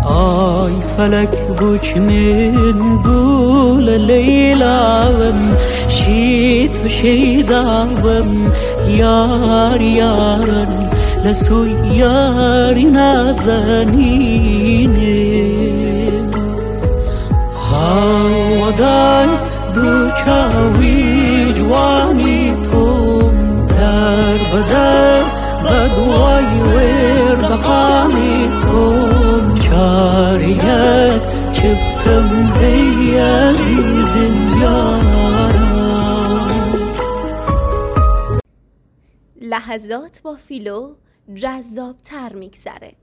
آی فلک بوچمن دول لیلاوم شیت و شیداوم یار یارن لسوی یاری نازنینه هاودای دوچاوی جوانی توم در بدر بدوای ور بخامی توم چاریت چبتم ای عزیزم یارم. لحظات با فیلو جذاب تر میگذره.